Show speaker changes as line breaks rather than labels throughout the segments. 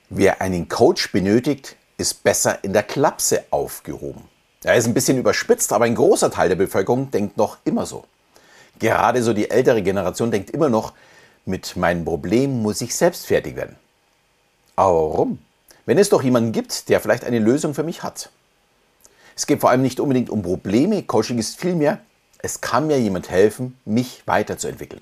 Wer einen Coach benötigt, ist besser in der Klapse aufgehoben. Er ist ein bisschen überspitzt, aber ein großer Teil der Bevölkerung denkt noch immer so. Gerade so die ältere Generation denkt immer noch, mit meinem Problem muss ich selbst fertig werden. Aber warum? Wenn es doch jemanden gibt, der vielleicht eine Lösung für mich hat. Es geht vor allem nicht unbedingt um Probleme, Coaching ist vielmehr, es kann mir jemand helfen, mich weiterzuentwickeln.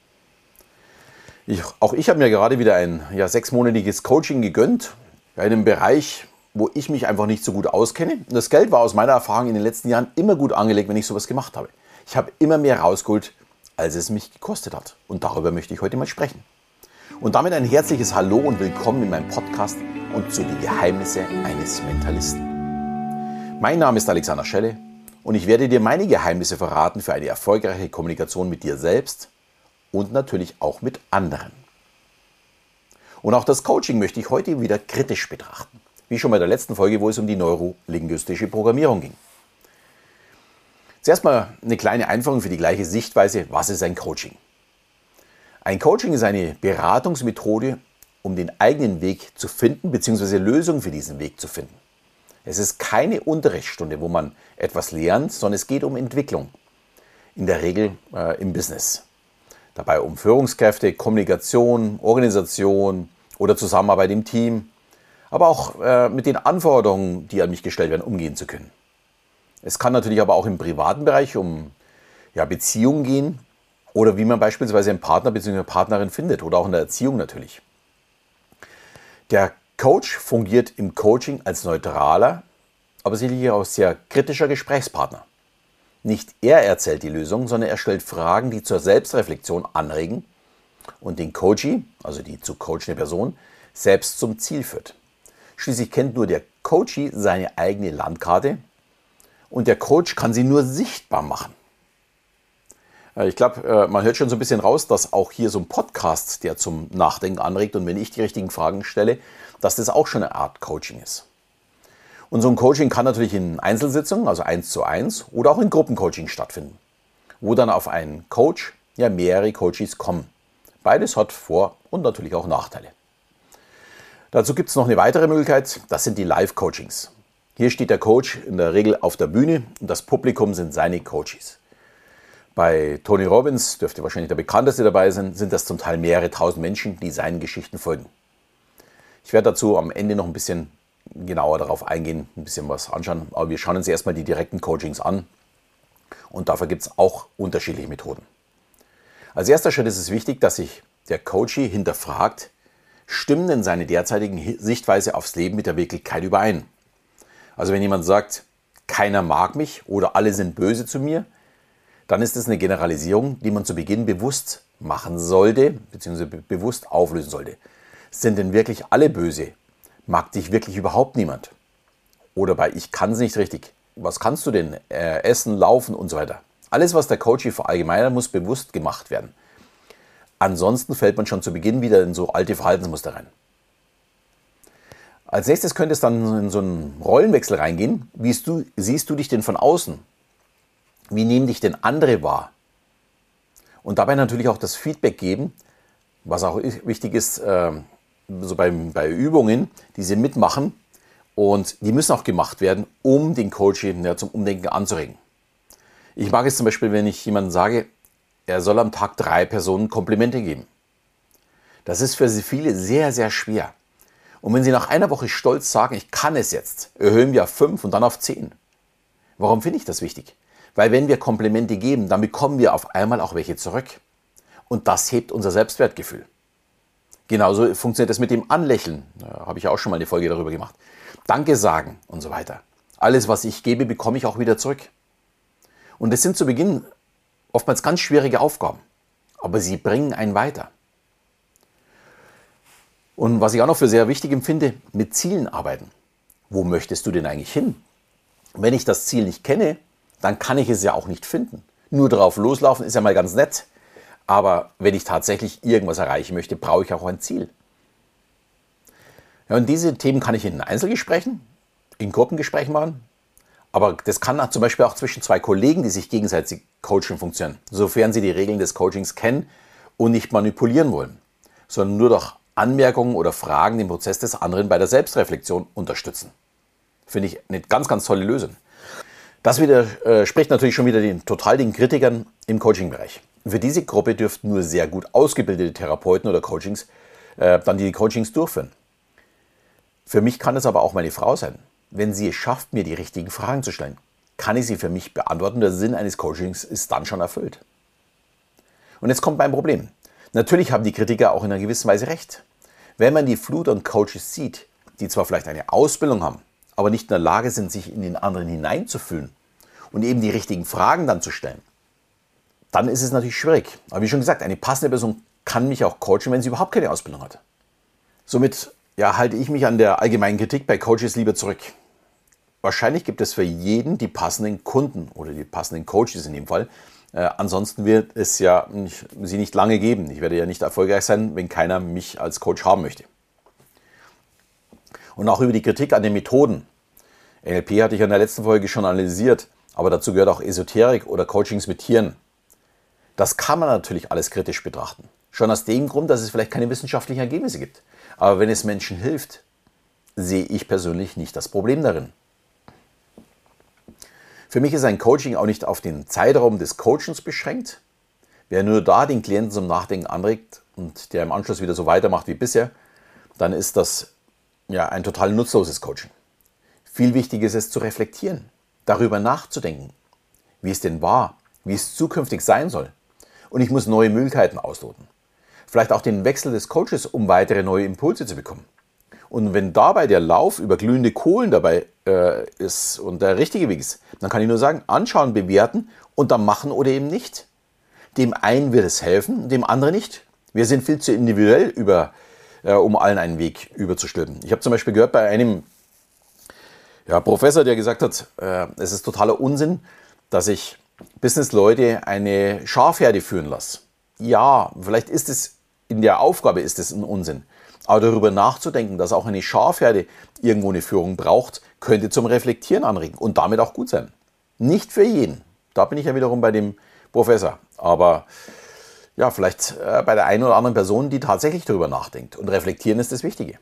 Auch ich habe mir gerade wieder ein 6-monatiges Coaching gegönnt, in einem Bereich, wo ich mich einfach nicht so gut auskenne. Und das Geld war aus meiner Erfahrung in den letzten Jahren immer gut angelegt, wenn ich sowas gemacht habe. Ich habe immer mehr rausgeholt, als es mich gekostet hat. Und darüber möchte ich heute mal sprechen. Und damit ein herzliches Hallo und willkommen in meinem Podcast und zu den Geheimnissen eines Mentalisten. Mein Name ist Alexander Schelle und ich werde dir meine Geheimnisse verraten für eine erfolgreiche Kommunikation mit dir selbst und natürlich auch mit anderen. Und auch das Coaching möchte ich heute wieder kritisch betrachten. Wie schon bei der letzten Folge, wo es um die neurolinguistische Programmierung ging. Zuerst mal eine kleine Einführung für die gleiche Sichtweise. Was ist ein Coaching? Ein Coaching ist eine Beratungsmethode, um den eigenen Weg zu finden bzw. Lösungen für diesen Weg zu finden. Es ist keine Unterrichtsstunde, wo man etwas lernt, sondern es geht um Entwicklung. In der Regel im Business. Dabei um Führungskräfte, Kommunikation, Organisation oder Zusammenarbeit im Team, aber auch mit den Anforderungen, die an mich gestellt werden, umgehen zu können. Es kann natürlich aber auch im privaten Bereich um Beziehungen gehen oder wie man beispielsweise einen Partner bzw. Partnerin findet oder auch in der Erziehung natürlich. Der Coach fungiert im Coaching als neutraler, aber sicherlich auch sehr kritischer Gesprächspartner. Nicht er erzählt die Lösung, sondern er stellt Fragen, die zur Selbstreflexion anregen und den Coachee, also die zu coachende Person, selbst zum Ziel führt. Schließlich kennt nur der Coachee seine eigene Landkarte und der Coach kann sie nur sichtbar machen. Ich glaube, man hört schon so ein bisschen raus, dass auch hier so ein Podcast, der zum Nachdenken anregt und wenn ich die richtigen Fragen stelle, dass das auch schon eine Art Coaching ist. Und so ein Coaching kann natürlich in Einzelsitzungen, also 1:1 oder auch in Gruppencoaching stattfinden, wo dann auf einen Coach mehrere Coaches kommen. Beides hat Vor- und natürlich auch Nachteile. Dazu gibt es noch eine weitere Möglichkeit, das sind die Live-Coachings. Hier steht der Coach in der Regel auf der Bühne und das Publikum sind seine Coaches. Bei Tony Robbins, dürfte wahrscheinlich der bekannteste dabei sein, sind das zum Teil mehrere tausend Menschen, die seinen Geschichten folgen. Ich werde dazu am Ende noch ein bisschen genauer darauf eingehen, ein bisschen was anschauen. Aber wir schauen uns erstmal die direkten Coachings an. Und dafür gibt es auch unterschiedliche Methoden. Als erster Schritt ist es wichtig, dass sich der Coachee hinterfragt, stimmen denn seine derzeitigen Sichtweise aufs Leben mit der Wirklichkeit überein? Also wenn jemand sagt, keiner mag mich oder alle sind böse zu mir, dann ist das eine Generalisierung, die man zu Beginn bewusst machen sollte, beziehungsweise bewusst auflösen sollte. Sind denn wirklich alle böse? Mag dich wirklich überhaupt niemand? Oder bei ich kann es nicht richtig. Was kannst du denn? Essen, laufen und so weiter. Alles, was der Coachee verallgemeinert, muss bewusst gemacht werden. Ansonsten fällt man schon zu Beginn wieder in so alte Verhaltensmuster rein. Als nächstes könnte es dann in so einen Rollenwechsel reingehen. Wie siehst du dich denn von außen? Wie nehmen dich denn andere wahr? Und dabei natürlich auch das Feedback geben, was auch wichtig ist, so bei Übungen, die sie mitmachen und die müssen auch gemacht werden, um den Coach zum Umdenken anzuregen. Ich mag es zum Beispiel, wenn ich jemandem sage, er soll am Tag 3 Personen Komplimente geben. Das ist für viele sehr, sehr schwer. Und wenn sie nach einer Woche stolz sagen, ich kann es jetzt, erhöhen wir auf 5 und dann auf 10. Warum finde ich das wichtig? Weil wenn wir Komplimente geben, dann bekommen wir auf einmal auch welche zurück. Und das hebt unser Selbstwertgefühl. Genauso funktioniert das mit dem Anlächeln. Da habe ich auch schon mal eine Folge darüber gemacht. Danke sagen und so weiter. Alles, was ich gebe, bekomme ich auch wieder zurück. Und das sind zu Beginn oftmals ganz schwierige Aufgaben. Aber sie bringen einen weiter. Und was ich auch noch für sehr wichtig empfinde, mit Zielen arbeiten. Wo möchtest du denn eigentlich hin? Wenn ich das Ziel nicht kenne, dann kann ich es ja auch nicht finden. Nur drauf loslaufen ist ja mal ganz nett. Aber wenn ich tatsächlich irgendwas erreichen möchte, brauche ich auch ein Ziel. Ja, und diese Themen kann ich in Einzelgesprächen, in Gruppengesprächen machen. Aber das kann zum Beispiel auch zwischen 2 Kollegen, die sich gegenseitig coachen, funktionieren. Sofern sie die Regeln des Coachings kennen und nicht manipulieren wollen, sondern nur durch Anmerkungen oder Fragen den Prozess des anderen bei der Selbstreflexion unterstützen. Finde ich eine ganz, ganz tolle Lösung. Das widerspricht natürlich schon wieder total den Kritikern im Coaching-Bereich. Für diese Gruppe dürften nur sehr gut ausgebildete Therapeuten oder Coachings dann die Coachings durchführen. Für mich kann es aber auch meine Frau sein. Wenn sie es schafft, mir die richtigen Fragen zu stellen, kann ich sie für mich beantworten. Der Sinn eines Coachings ist dann schon erfüllt. Und jetzt kommt mein Problem. Natürlich haben die Kritiker auch in einer gewissen Weise recht. Wenn man die Flut an Coaches sieht, die zwar vielleicht eine Ausbildung haben, aber nicht in der Lage sind, sich in den anderen hineinzufühlen und eben die richtigen Fragen dann zu stellen, dann ist es natürlich schwierig. Aber wie schon gesagt, eine passende Person kann mich auch coachen, wenn sie überhaupt keine Ausbildung hat. Somit halte ich mich an der allgemeinen Kritik bei Coaches lieber zurück. Wahrscheinlich gibt es für jeden die passenden Kunden oder die passenden Coaches in dem Fall. Ansonsten wird es sie nicht lange geben. Ich werde ja nicht erfolgreich sein, wenn keiner mich als Coach haben möchte. Und auch über die Kritik an den Methoden. NLP hatte ich in der letzten Folge schon analysiert, aber dazu gehört auch Esoterik oder Coachings mit Tieren. Das kann man natürlich alles kritisch betrachten. Schon aus dem Grund, dass es vielleicht keine wissenschaftlichen Ergebnisse gibt. Aber wenn es Menschen hilft, sehe ich persönlich nicht das Problem darin. Für mich ist ein Coaching auch nicht auf den Zeitraum des Coachings beschränkt. Wer nur da den Klienten zum Nachdenken anregt und der im Anschluss wieder so weitermacht wie bisher, dann ist das ein total nutzloses Coaching. Viel wichtiger ist es zu reflektieren, darüber nachzudenken, wie es denn war, wie es zukünftig sein soll. Und ich muss neue Möglichkeiten ausloten. Vielleicht auch den Wechsel des Coaches, um weitere neue Impulse zu bekommen. Und wenn dabei der Lauf über glühende Kohlen dabei ist und der richtige Weg ist, dann kann ich nur sagen, anschauen, bewerten und dann machen oder eben nicht. Dem einen wird es helfen, dem anderen nicht. Wir sind viel zu individuell, um allen einen Weg überzustülpen. Ich habe zum Beispiel gehört bei einem Professor, der gesagt hat, es ist totaler Unsinn, dass ich Businessleute eine Schafherde führen lasse. Ja, vielleicht ist es in der Aufgabe ist es ein Unsinn. Aber darüber nachzudenken, dass auch eine Schafherde irgendwo eine Führung braucht, könnte zum Reflektieren anregen und damit auch gut sein. Nicht für jeden. Da bin ich ja wiederum bei dem Professor. Aber vielleicht bei der einen oder anderen Person, die tatsächlich darüber nachdenkt. Und reflektieren ist das Wichtige.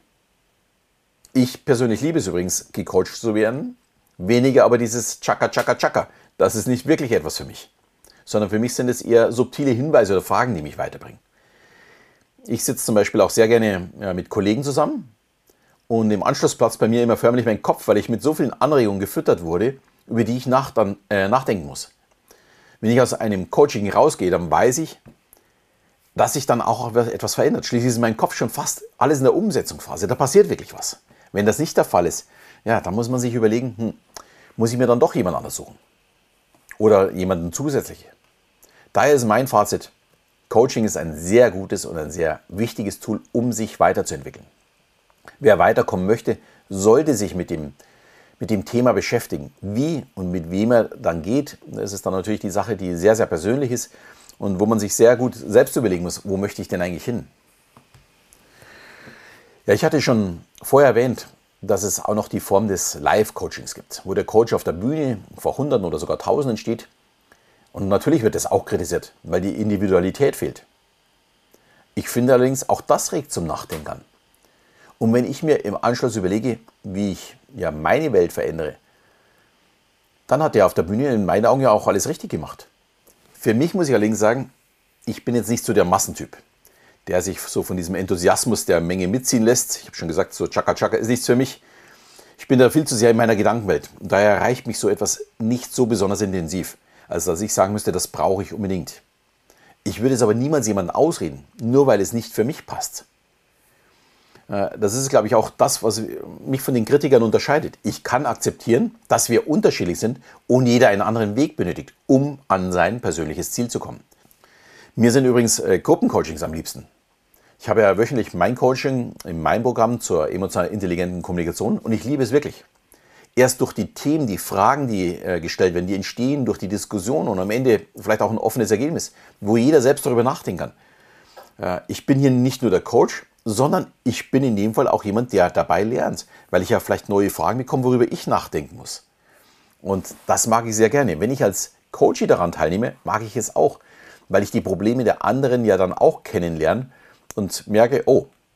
Ich persönlich liebe es übrigens, gecoacht zu werden. Weniger aber dieses Chaka, Chaka, Chaka. Das ist nicht wirklich etwas für mich. Sondern für mich sind es eher subtile Hinweise oder Fragen, die mich weiterbringen. Ich sitze zum Beispiel auch sehr gerne mit Kollegen zusammen und im Anschluss platzt bei mir immer förmlich mein Kopf, weil ich mit so vielen Anregungen gefüttert wurde, über die ich nachdenken muss. Wenn ich aus einem Coaching rausgehe, dann weiß ich, dass sich dann auch etwas verändert. Schließlich ist mein Kopf schon fast alles in der Umsetzungsphase. Da passiert wirklich was. Wenn das nicht der Fall ist, dann muss man sich überlegen, muss ich mir dann doch jemand anders suchen? Oder jemanden zusätzlich? Daher ist mein Fazit, Coaching ist ein sehr gutes und ein sehr wichtiges Tool, um sich weiterzuentwickeln. Wer weiterkommen möchte, sollte sich mit dem Thema beschäftigen. Wie und mit wem er dann geht, das ist dann natürlich die Sache, die sehr, sehr persönlich ist und wo man sich sehr gut selbst überlegen muss, wo möchte ich denn eigentlich hin? Ja, ich hatte schon vorher erwähnt, dass es auch noch die Form des Live-Coachings gibt, wo der Coach auf der Bühne vor Hunderten oder sogar Tausenden steht. Und natürlich wird das auch kritisiert, weil die Individualität fehlt. Ich finde allerdings, auch das regt zum Nachdenken an. Und wenn ich mir im Anschluss überlege, wie ich meine Welt verändere, dann hat der auf der Bühne in meinen Augen auch alles richtig gemacht. Für mich muss ich allerdings sagen, ich bin jetzt nicht so der Massentyp, der sich so von diesem Enthusiasmus der Menge mitziehen lässt. Ich habe schon gesagt, so Chaka Chaka ist nichts für mich. Ich bin da viel zu sehr in meiner Gedankenwelt. Und daher erreicht mich so etwas nicht so besonders intensiv, als dass ich sagen müsste, das brauche ich unbedingt. Ich würde es aber niemals jemandem ausreden, nur weil es nicht für mich passt. Das ist, glaube ich, auch das, was mich von den Kritikern unterscheidet. Ich kann akzeptieren, dass wir unterschiedlich sind und jeder einen anderen Weg benötigt, um an sein persönliches Ziel zu kommen. Mir sind übrigens Gruppencoachings am liebsten. Ich habe ja wöchentlich mein Coaching in meinem Programm zur emotional intelligenten Kommunikation und ich liebe es wirklich. Erst durch die Themen, die Fragen, die gestellt werden, die entstehen durch die Diskussion und am Ende vielleicht auch ein offenes Ergebnis, wo jeder selbst darüber nachdenken kann. Ich bin hier nicht nur der Coach, sondern ich bin in dem Fall auch jemand, der dabei lernt, weil ich ja vielleicht neue Fragen bekomme, worüber ich nachdenken muss. Und das mag ich sehr gerne. Wenn ich als Coach daran teilnehme, mag ich es auch, weil ich die Probleme der anderen ja dann auch kennenlerne und merke, oh,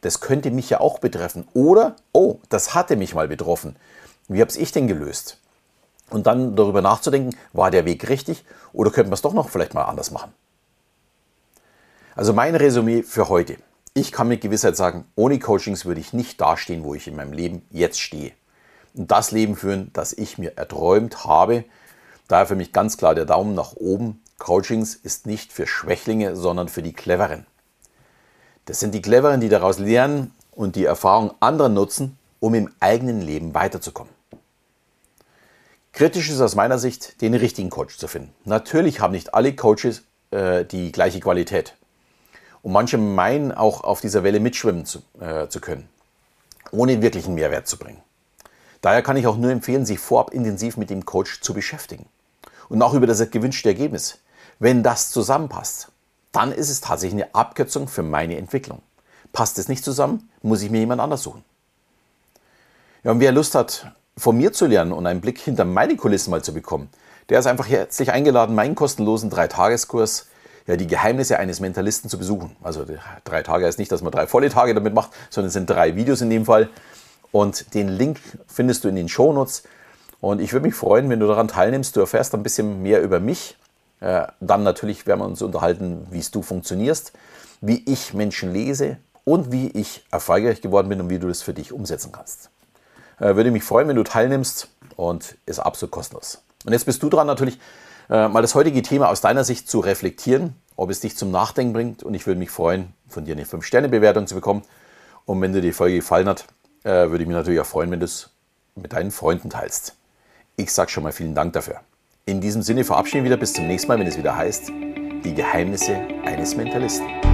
das könnte mich ja auch betreffen. Oder, oh, das hatte mich mal betroffen. Wie habe ich denn gelöst? Und dann darüber nachzudenken, war der Weg richtig oder könnten wir es doch noch vielleicht mal anders machen? Also mein Resümee für heute. Ich kann mit Gewissheit sagen, ohne Coachings würde ich nicht dastehen, wo ich in meinem Leben jetzt stehe. Und das Leben führen, das ich mir erträumt habe. Daher für mich ganz klar der Daumen nach oben. Coachings ist nicht für Schwächlinge, sondern für die Cleveren. Das sind die Cleveren, die daraus lernen und die Erfahrung anderer nutzen, um im eigenen Leben weiterzukommen. Kritisch ist aus meiner Sicht, den richtigen Coach zu finden. Natürlich haben nicht alle Coaches die gleiche Qualität. Und manche meinen auch auf dieser Welle mitschwimmen zu können, ohne wirklichen Mehrwert zu bringen. Daher kann ich auch nur empfehlen, sich vorab intensiv mit dem Coach zu beschäftigen. Und auch über das gewünschte Ergebnis. Wenn das zusammenpasst, dann ist es tatsächlich eine Abkürzung für meine Entwicklung. Passt es nicht zusammen, muss ich mir jemand anders suchen. Ja, und wer Lust hat, von mir zu lernen und einen Blick hinter meine Kulissen mal zu bekommen, der ist einfach herzlich eingeladen, meinen kostenlosen 3-Tageskurs, ja, die Geheimnisse eines Mentalisten zu besuchen. Also 3 Tage heißt nicht, dass man 3 volle Tage damit macht, sondern es sind 3 Videos in dem Fall. Und den Link findest du in den Shownotes. Und ich würde mich freuen, wenn du daran teilnimmst. Du erfährst ein bisschen mehr über mich. Dann natürlich werden wir uns unterhalten, wie du funktionierst, wie ich Menschen lese und wie ich erfolgreich geworden bin und wie du das für dich umsetzen kannst. Würde mich freuen, wenn du teilnimmst und ist absolut kostenlos. Und jetzt bist du dran natürlich, mal das heutige Thema aus deiner Sicht zu reflektieren, ob es dich zum Nachdenken bringt. Und ich würde mich freuen, von dir eine 5-Sterne-Bewertung zu bekommen. Und wenn dir die Folge gefallen hat, würde ich mich natürlich auch freuen, wenn du es mit deinen Freunden teilst. Ich sage schon mal vielen Dank dafür. In diesem Sinne verabschieden wir wieder bis zum nächsten Mal, wenn es wieder heißt, die Geheimnisse eines Mentalisten.